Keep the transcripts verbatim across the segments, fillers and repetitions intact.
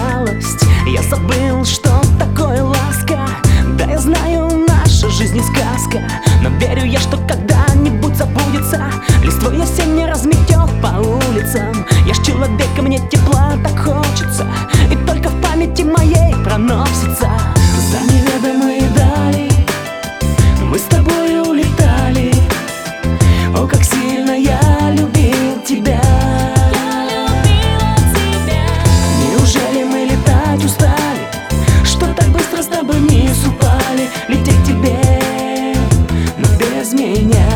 усталость. Я забыл, что такое ласка. Да, я знаю, наша жизнь не сказка, но верю я, что когда-нибудь забудется. Листвой осенне разметет по улицам. Я ж человек, и мне тепла так хочется, и только в памяти моей проносится. За неведомые дали мы с тобой улетали. О, как сильно я любил тебя. Неужели мы летать устали, что так быстро с тобой вниз упали? Лететь к тебе, но без меня.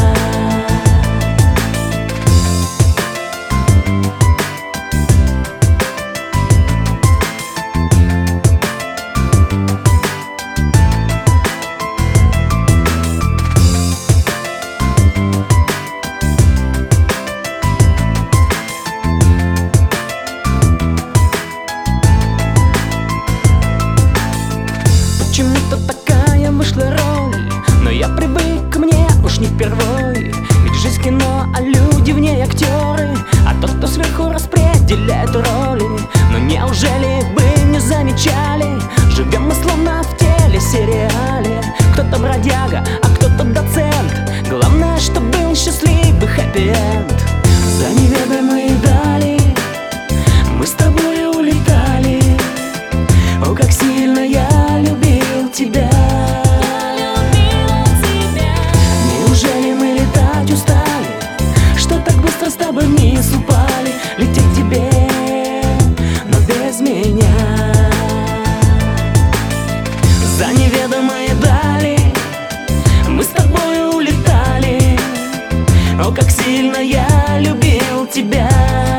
Почему-то такая вышла роль, но я привык, ко мне уж не впервой. Ведь жизнь кино, а люди в ней актеры, а тот, кто сверху распределяет роли. Но неужели вы не замечали? Живем мы словно в телесериале. Кто-то бродяга, а кто-то доцент. Главное, что был счастливый хэппи-энд. За неведомые дали мы с тобой улетали. О, как сильно я любил тебя. Неужели мы летать устали, что так быстро с тобой вниз упали? Лететь к тебе, но без меня. За неведомые дали мы с тобой улетали. О, как сильно я любил тебя.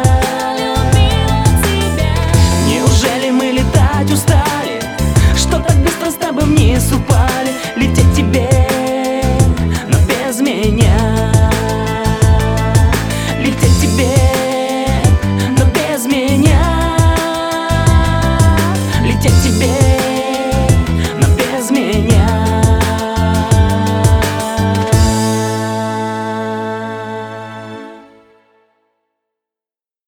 Неужели мы летать устали, что так быстро с тобой вниз упали? Лететь к тебе, но без меня. Лететь к тебе, но без меня. Лететь к тебе.